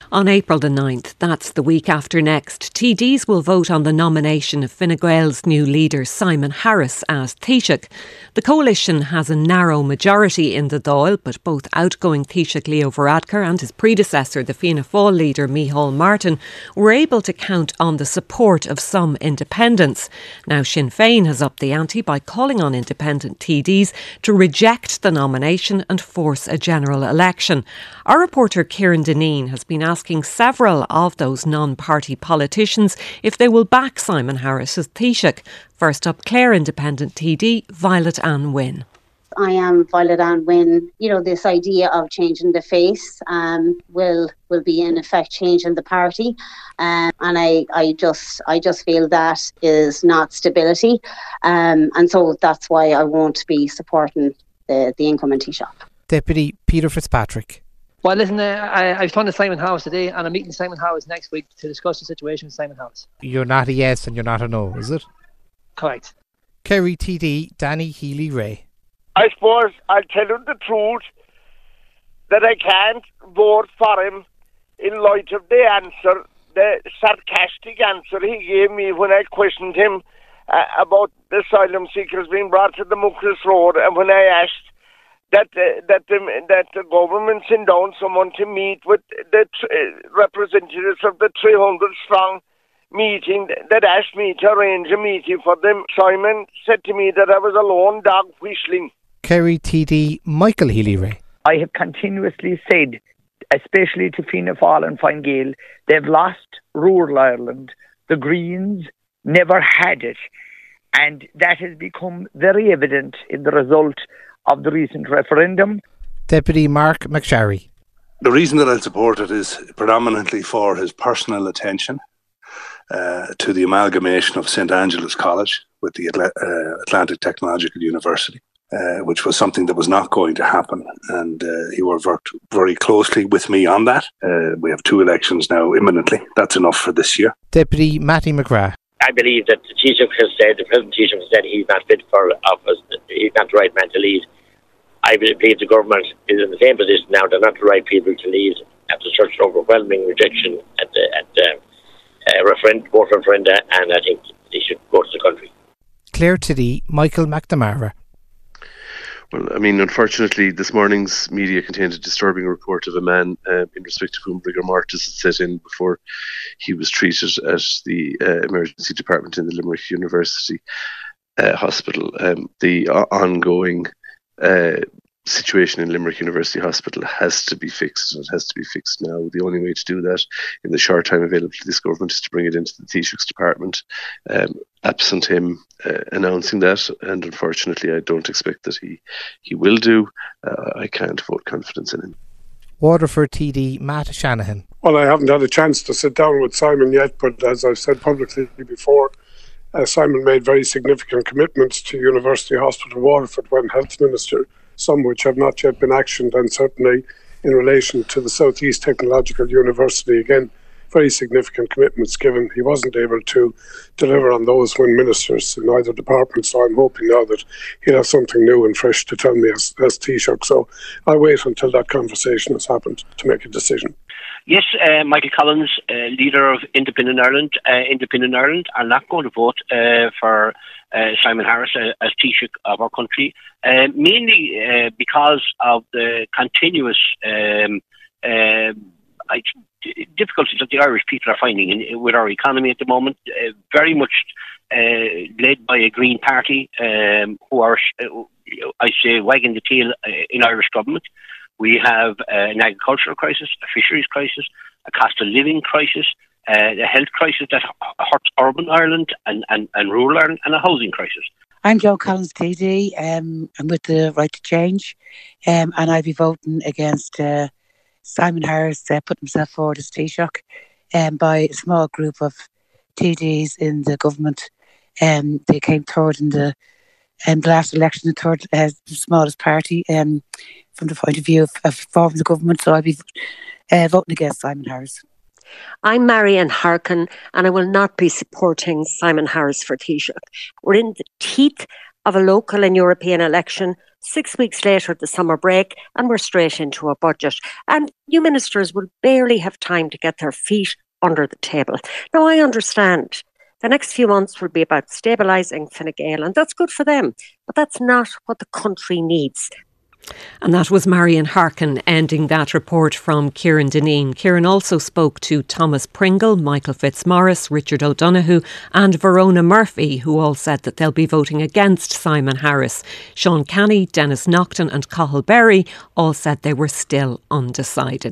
On April the 9th, that's the week after next, TDs will vote on the nomination of Fine Gael's new leader Simon Harris as Taoiseach. The coalition has a narrow majority in the Dáil, but both outgoing Taoiseach Leo Varadkar and his predecessor, the Fianna Fáil leader Micheál Martin, were able to count on the support of some independents. Now Sinn Féin has upped the ante by calling on independent TDs to reject the nomination and force a general election. Our reporter Kieran Deneen has been asking several of those non-party politicians if they will back Simon Harris as Taoiseach. First up, Clare Independent TD, Violet Ann Wynne. I am Violet Ann Wynne. You know, this idea of changing the face will be in effect changing the party, and I just feel that is not stability, and so that's why I won't be supporting the incoming Taoiseach. Deputy Peter Fitzpatrick. Well, listen, I've talked to Simon Harris today, and I'm meeting Simon Harris next week to discuss the situation with Simon Harris. You're not a yes and you're not a no, is it? Correct. Kerry TD, Danny Healy-Rae. I suppose I'll tell you the truth that I can't vote for him in light of the answer, the sarcastic answer he gave me when I questioned him about the asylum seekers being brought to the Muckross Road, and when I asked that the government send down someone to meet with the representatives of the 300-strong meeting that asked me to arrange a meeting for them. Simon said to me that I was a lone dog whistling. Kerry TD, Michael Healy-Rae. I have continuously said, especially to Fianna Fáil and Fine Gael, they've lost rural Ireland. The Greens never had it. And that has become very evident in the result of the recent referendum. Deputy Mark McSharry. The reason that I'll support it is predominantly for his personal attention to the amalgamation of St Angela's College with the Atlantic Technological University, which was something that was not going to happen, and he worked very closely with me on that. We have 2 elections now imminently. That's enough for this year. Deputy Matty McGrath. I believe that the Taoiseach has said, the present Taoiseach has said he's not fit for office, he's not the right man to lead. I believe the government is in the same position now. They're not the right people to lead after such an overwhelming rejection at the referenda, and I think they should go to the country. Clare TD, Michael McNamara. Well, I mean, unfortunately, this morning's media contained a disturbing report of a man in respect of whom rigor mortis had set in before he was treated at the emergency department in the Limerick University Hospital. The ongoing situation in Limerick University Hospital has to be fixed, and it has to be fixed now. The only way to do that in the short time available to this government is to bring it into the Taoiseach's department, absent him announcing that, and unfortunately I don't expect that he will do. I can't vote confidence in him. Waterford TD, Matt Shanahan. Well, I haven't had a chance to sit down with Simon yet, but as I've said publicly before, Simon made very significant commitments to University Hospital Waterford when Health Minister, some which have not yet been actioned, and certainly in relation to the South East Technological University, again, very significant commitments given. He wasn't able to deliver on those when ministers in either department, so I'm hoping now that he'll have something new and fresh to tell me as Taoiseach. So I'll wait until that conversation has happened to make a decision. Yes, Michael Collins, leader of Independent Ireland. Independent Ireland are not going to vote for Simon Harris as Taoiseach of our country, mainly because of the continuous difficulties that the Irish people are finding with our economy at the moment, very much led by a Green Party who are, I say, wagging the tail in Irish government. We have an agricultural crisis, a fisheries crisis, a cost of living crisis, a health crisis that hurts urban Ireland and rural Ireland, and a housing crisis. I'm Joe Collins TD. I'm with the Right to Change, and I'll be voting against Simon Harris put himself forward as Taoiseach by a small group of TDs in the government. They came third in the last election, the third smallest party from the point of view of forming the government. So I'll be voting against Simon Harris. I'm Marianne Harkin, and I will not be supporting Simon Harris for Taoiseach. We're in the teeth of a local and European election 6 weeks later, the summer break, and we're straight into a budget. And new ministers will barely have time to get their feet under the table. Now, I understand the next few months will be about stabilising Fine Gael, and that's good for them. But that's not what the country needs. And that was Marion Harkin ending that report from Kieran Deneen. Kieran also spoke to Thomas Pringle, Michael Fitzmaurice, Richard O'Donoghue and Verona Murphy, who all said that they'll be voting against Simon Harris. Sean Canny, Dennis Naughton and Cathal Berry all said they were still undecided.